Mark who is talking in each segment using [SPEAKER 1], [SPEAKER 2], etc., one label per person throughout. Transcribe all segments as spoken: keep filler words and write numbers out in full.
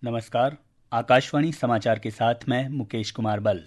[SPEAKER 1] नमस्कार। आकाशवाणी समाचार के साथ मैं मुकेश कुमार बल।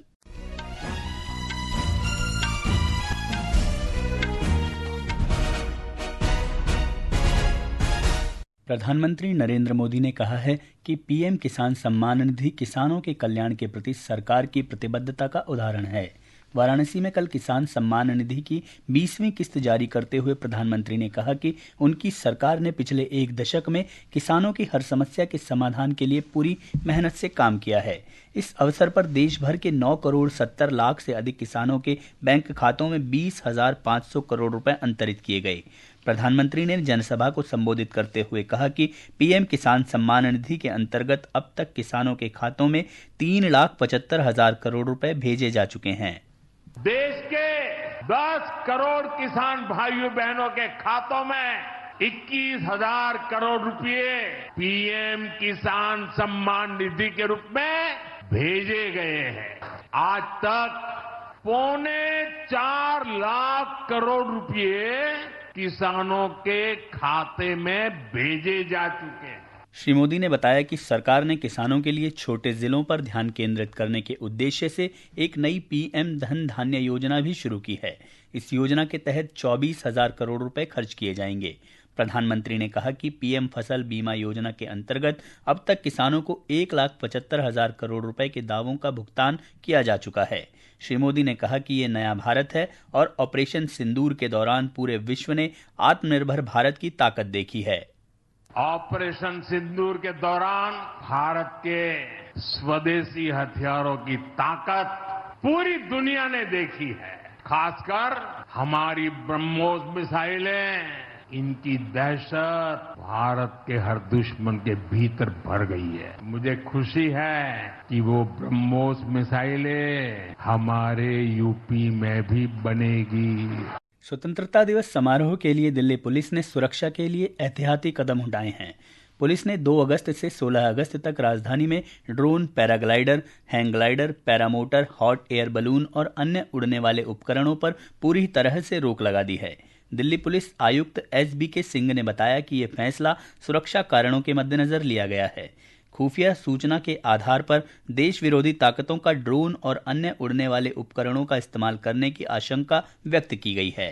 [SPEAKER 1] प्रधानमंत्री नरेंद्र मोदी ने कहा है कि पीएम किसान सम्मान निधि किसानों के कल्याण के प्रति सरकार की प्रतिबद्धता का उदाहरण है। वाराणसी में कल किसान सम्मान निधि की बीसवीं किस्त जारी करते हुए प्रधानमंत्री ने कहा कि उनकी सरकार ने पिछले एक दशक में किसानों की हर समस्या के समाधान के लिए पूरी मेहनत से काम किया है। इस अवसर पर देश भर के नौ करोड़ सत्तर लाख से अधिक किसानों के बैंक खातों में बीस हजार पाँच सौ करोड़ रुपए अंतरित किए गए। प्रधानमंत्री ने जनसभा को संबोधित करते हुए कहा कि पीएम किसान सम्मान निधि के अंतर्गत अब तक किसानों के खातों में तीन लाख पचहत्तर हजार करोड़ रुपए भेजे जा चुके हैं।
[SPEAKER 2] देश के दस करोड़ किसान भाइयों बहनों के खातों में इक्कीस हजार करोड़ रुपए पीएम किसान सम्मान निधि के रूप में भेजे गए हैं। आज तक पौने चार लाख करोड़ रुपए किसानों के खाते में भेजे जा चुके हैं।
[SPEAKER 1] श्री मोदी ने बताया कि सरकार ने किसानों के लिए छोटे जिलों पर ध्यान केंद्रित करने के उद्देश्य से एक नई पीएम धन धान्य योजना भी शुरू की है। इस योजना के तहत चौबीस हजार करोड़ रुपए खर्च किए जाएंगे। प्रधानमंत्री ने कहा कि पीएम फसल बीमा योजना के अंतर्गत अब तक किसानों को एक लाख पचहत्तर हजार करोड़ रुपए के दावों का भुगतान किया जा चुका है। श्री मोदी ने कहा कि ये नया भारत है और ऑपरेशन सिंदूर के दौरान पूरे विश्व ने आत्मनिर्भर भारत की ताकत देखी है।
[SPEAKER 2] ऑपरेशन सिंदूर के दौरान भारत के स्वदेशी हथियारों की ताकत पूरी दुनिया ने देखी है। खासकर हमारी ब्रह्मोस मिसाइलें, इनकी दहशत भारत के हर दुश्मन के भीतर भर गई है। मुझे खुशी है कि वो ब्रह्मोस मिसाइलें हमारे यूपी में भी बनेगी।
[SPEAKER 1] स्वतंत्रता दिवस समारोह के लिए दिल्ली पुलिस ने सुरक्षा के लिए एहतियाती कदम उठाए हैं। पुलिस ने दो अगस्त से सोलह अगस्त तक राजधानी में drone, paraglider, hang glider, paramotor, hot air balloon और अन्य उड़ने वाले उपकरणों पर पूरी तरह से रोक लगा दी है। दिल्ली पुलिस आयुक्त एस बी के सिंह ने बताया कि यह फैसला सुरक्षा कारणों के मद्देनजर लिया गया है। खुफिया सूचना के आधार पर देश विरोधी ताकतों का ड्रोन और अन्य उड़ने वाले उपकरणों का इस्तेमाल करने की आशंका व्यक्त की गई है।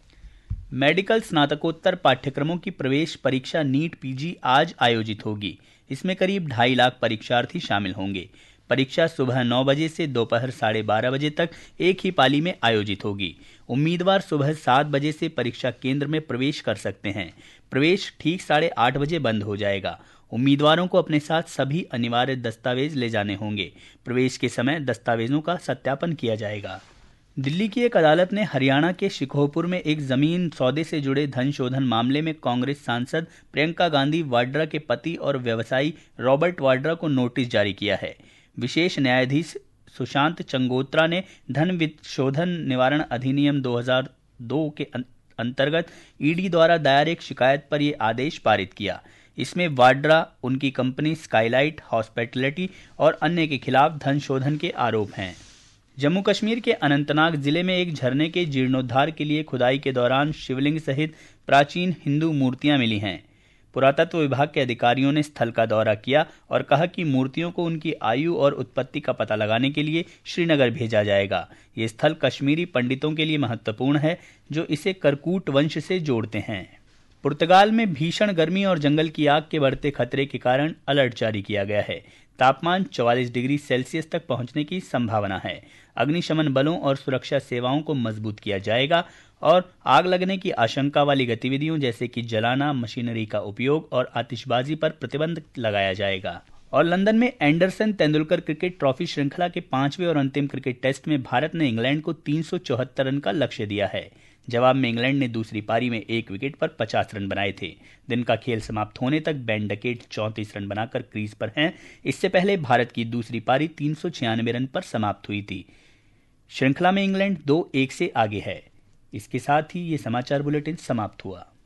[SPEAKER 1] मेडिकल स्नातकोत्तर पाठ्यक्रमों की प्रवेश परीक्षा नीट पीजी आज आयोजित होगी। इसमें करीब ढाई लाख परीक्षार्थी शामिल होंगे। परीक्षा सुबह नौ बजे से दोपहर साढ़े बारह बजे तक एक ही पाली में आयोजित होगी। उम्मीदवार सुबह सात बजे से परीक्षा केंद्र में प्रवेश कर सकते हैं। प्रवेश ठीक साढ़े आठ बजे बंद हो जाएगा। उम्मीदवारों को अपने साथ सभी अनिवार्य दस्तावेज ले जाने होंगे। प्रवेश के समय दस्तावेजों का सत्यापन किया जाएगा। दिल्ली की एक अदालत ने हरियाणा के शिकोहपुर में एक जमीन सौदे से जुड़े धन शोधन मामले में कांग्रेस सांसद प्रियंका गांधी वाड्रा के पति और व्यवसायी रॉबर्ट वाड्रा को नोटिस जारी किया है। विशेष न्यायाधीश सुशांत चंगोत्रा ने धन शोधन निवारण अधिनियम दो हज़ार दो के अंतर्गत ईडी द्वारा दायर एक शिकायत पर यह आदेश पारित किया। इसमें वाड्रा, उनकी कंपनी स्काईलाइट हॉस्पिटैलिटी और अन्य के खिलाफ धन शोधन के आरोप हैं। जम्मू कश्मीर के अनंतनाग जिले में एक झरने के जीर्णोद्धार के लिए खुदाई के दौरान शिवलिंग सहित प्राचीन हिंदू मूर्तियां मिली हैं। पुरातत्व विभाग के अधिकारियों ने स्थल का दौरा किया और कहा कि मूर्तियों को उनकी आयु और उत्पत्ति का पता लगाने के लिए श्रीनगर भेजा जाएगा। ये स्थल कश्मीरी पंडितों के लिए महत्वपूर्ण है, जो इसे करकूट वंश से जोड़ते हैं। पुर्तगाल में भीषण गर्मी और जंगल की आग के बढ़ते खतरे के कारण अलर्ट जारी किया गया है। तापमान चौवालीस डिग्री सेल्सियस तक पहुंचने की संभावना है। अग्निशमन बलों और सुरक्षा सेवाओं को मजबूत किया जाएगा और आग लगने की आशंका वाली गतिविधियों जैसे कि जलाना, मशीनरी का उपयोग और आतिशबाजी पर प्रतिबंध लगाया जाएगा। और लंदन में एंडरसन तेंदुलकर क्रिकेट ट्रॉफी श्रृंखला के पांचवें और अंतिम क्रिकेट टेस्ट में भारत ने इंग्लैंड को तीन सौ चौहत्तर रन का लक्ष्य दिया है। जवाब में इंग्लैंड ने दूसरी पारी में एक विकेट पर पचास रन बनाए थे। दिन का खेल समाप्त होने तक बेन डकेट चौंतीस रन बनाकर क्रीज पर हैं। इससे पहले भारत की दूसरी पारी तीन सौ छियानवे रन पर समाप्त हुई थी। श्रृंखला में इंग्लैंड दो एक से आगे है। इसके साथ ही ये समाचार बुलेटिन समाप्त हुआ।